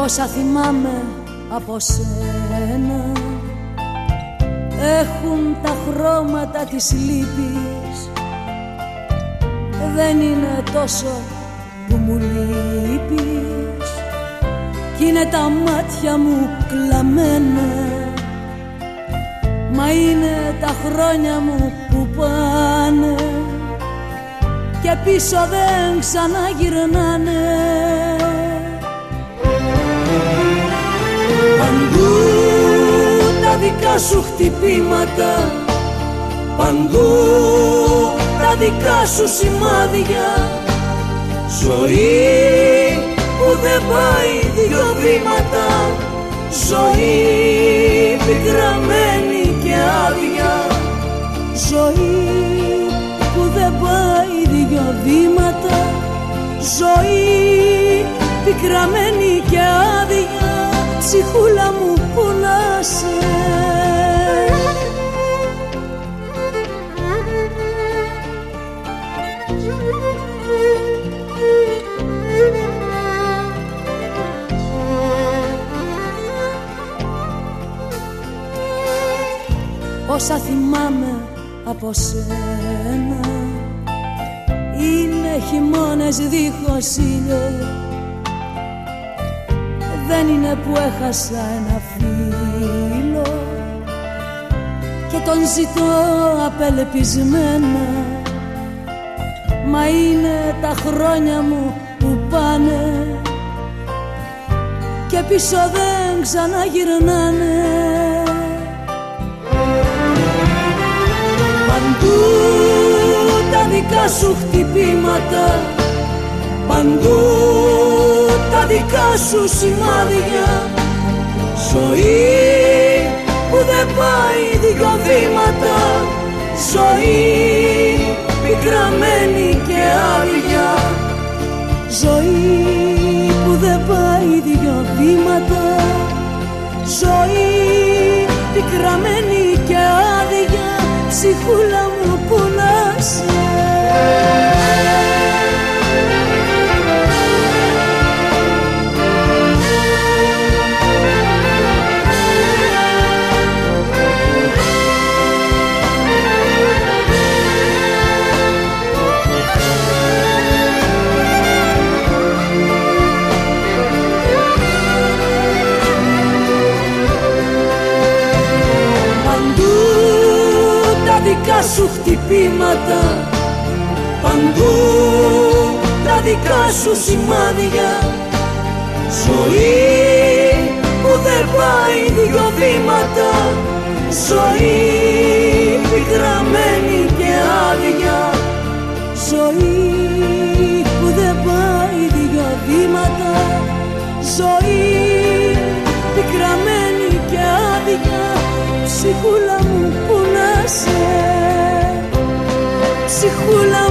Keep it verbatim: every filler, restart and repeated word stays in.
Όσα θυμάμαι από σένα έχουν τα χρώματα της λύπης. Δεν είναι τόσο που μου λείπεις, κι είναι τα μάτια μου κλαμμένα, μα είναι τα χρόνια μου που πάνε και πίσω δεν ξαναγυρνάνε. Παντού τα δικά σου χτυπήματα, παντού τα δικά σου σημάδια. Ζωή που δεν πάει δυο βήματα, ζωή πικραμένη και άδεια. Ζωή που δεν πάει δυο βήματα, ζωή πικραμένη και άδεια. Ψυχούλα μου που να σε. Όσα θυμάμαι από σένα είναι χειμώνες δίχως ήλιο. Δεν είναι που έχασα ένα φίλο και τον ζητώ απελπισμένα, μα είναι τα χρόνια μου που πάνε και πίσω δεν ξαναγυρνάνε. Παντού τα δικά σου χτυπήματα, παντού τα δικά σου σημάδια. Ζωή που δεν πάει δυο βήματα, ζωή πικραμένη και άδεια. Ζωή που δεν πάει δυο βήματα, ζωή πικραμένη και άδεια. Ψυχούλα μου που να σε. Δικά σου χτυπήματα, παντού τα δικά σου σημάδια. Ζωή που δεν πάει δυο βήματα, ζωή πικραμένη και άδεια. Ζωή που δεν πάει δυο βήματα, ζωή πικραμένη και άδεια. Ψυχούλα μου που να σε, ψυχούλα